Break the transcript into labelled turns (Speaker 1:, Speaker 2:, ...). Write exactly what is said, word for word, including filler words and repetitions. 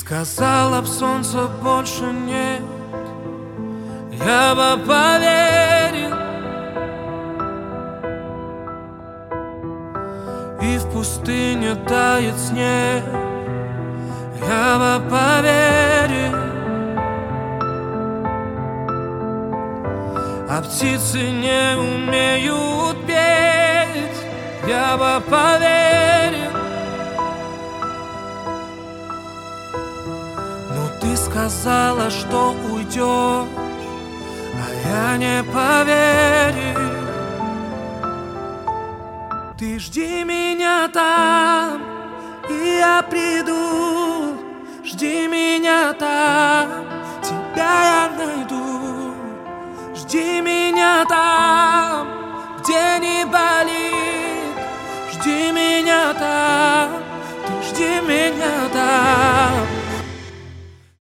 Speaker 1: Сказала б, солнца больше нет, я бы поверил. И в пустыне тает снег, я бы поверил. А птицы не умеют петь, я бы поверил. Но ты сказала, что уйдешь, а я не поверил. Ты жди меня там, и я приду. Жди меня там, тебя я найду. Жди меня там, где не болит. Жди меня там, ты жди меня там.